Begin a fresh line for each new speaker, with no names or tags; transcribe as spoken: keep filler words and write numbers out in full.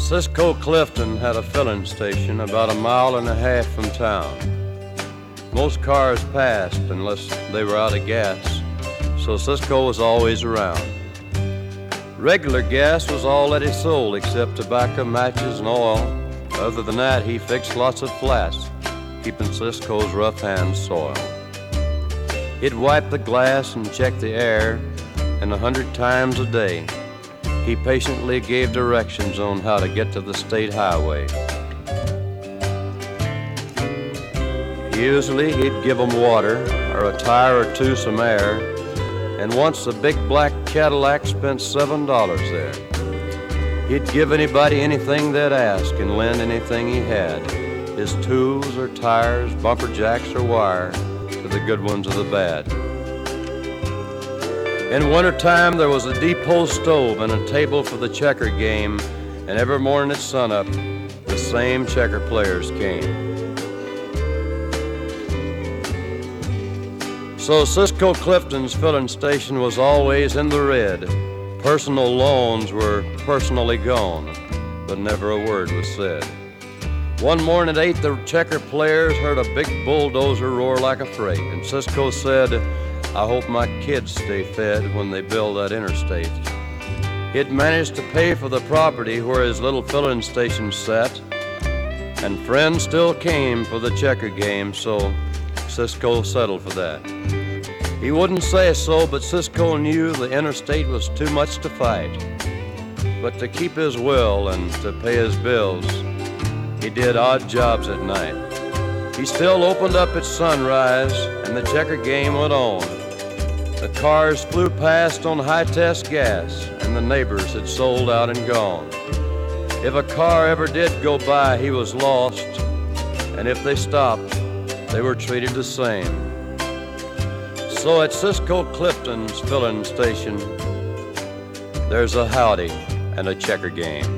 Cisco Clifton had a filling station about a mile and a half from town. Most cars passed unless they were out of gas, so Cisco was always around. Regular gas was all that he sold except tobacco, matches, and oil. Other than that, he fixed lots of flats, keeping Cisco's rough hands soiled. He'd wipe the glass and check the air, and a hundred times a day, he patiently gave directions on how to get to the state highway. Usually he'd give them water, or a tire or two some air, and once a big black Cadillac spent seven dollars there. He'd give anybody anything they'd ask and lend anything he had, his tools or tires, bumper jacks or wire, to the good ones or the bad. In wintertime, there was a depot stove and a table for the checker game, and every morning at sunup, the same checker players came. So Cisco Clifton's filling station was always in the red. Personal loans were personally gone, but never a word was said. One morning at eight, the checker players heard a big bulldozer roar like a freight, and Cisco said, "I hope my kids stay fed when they build that interstate." He'd managed to pay for the property where his little filling station sat, and friends still came for the checker game, so Cisco settled for that. He wouldn't say so, but Cisco knew the interstate was too much to fight. But to keep his will and to pay his bills, he did odd jobs at night. He still opened up at sunrise, and the checker game went on. The cars flew past on high-test gas, and the neighbors had sold out and gone. If a car ever did go by, he was lost, and if they stopped, they were treated the same. So at Cisco Clifton's filling station, there's a howdy and a checker game.